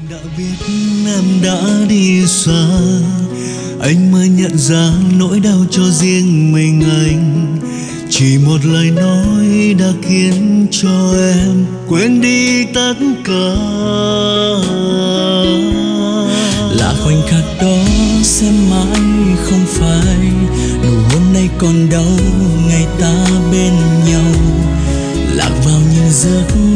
đã biết em đã đi xa, anh mới nhận ra nỗi đau cho riêng mình anh. Chỉ một lời nói đã khiến cho em quên đi tất cả. Là khoảnh khắc đó sẽ mãi không phai, nụ hôn này còn đâu ngày ta bên nhau. Lạc vào những giấc